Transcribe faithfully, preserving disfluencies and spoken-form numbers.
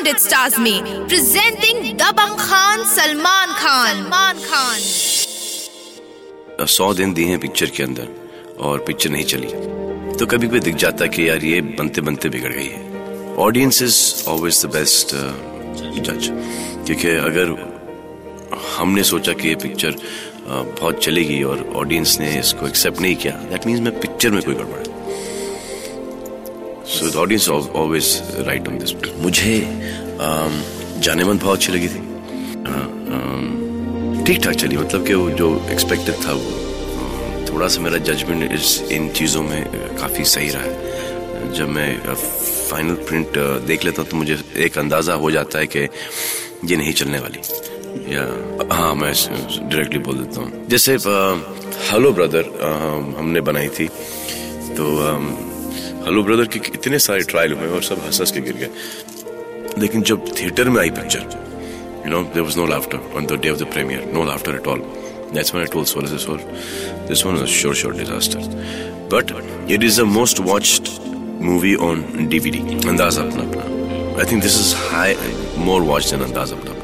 It Stars में presenting Dabangg Khan Salman Khan Salman Khan सौ दिन दिए हैं पिक्चर के अंदर और पिक्चर नहीं चली तो कभी कभी दिख जाता है कि यार ये बनते बनते बिगड़ गई है। Audience is always the best जज, क्योंकि अगर हमने सोचा कि ये पिक्चर uh, बहुत चलेगी और ऑडियंस ने इसको एक्सेप्ट नहीं किया, दैट मीन्स मैं पिक्चर में कोई गड़बड़ है। So the audience always right on this. मुझे um, जाने मन बहुत अच्छी लगी थी, ठीक ठाक चली, मतलब कि वो जो एक्सपेक्टेड था वो थोड़ा सा मेरा जजमेंट इस इन चीज़ों में काफ़ी सही रहा है। जब मैं फाइनल प्रिंट देख लेता हूँ तो मुझे एक अंदाज़ा हो जाता है कि ये नहीं चलने वाली, या हाँ मैं डायरेक्टली बोल देता हूँ। जैसे हेलो ब्रदर हमने बनाई थी तो हेलो ब्रदर के इतने सारे ट्रायल हुए और सब हंस हंस के गिर गए, लेकिन जब थिएटर में आई picture, you know, there was no laughter on the day of the premiere, no laughter at all. That's when I told Soul, this one, this one was a sure, sure disaster. But it is the most watched movie on D V D. Andaz Apna Apna. I think this is high, more watched than Andaz Apna Apna.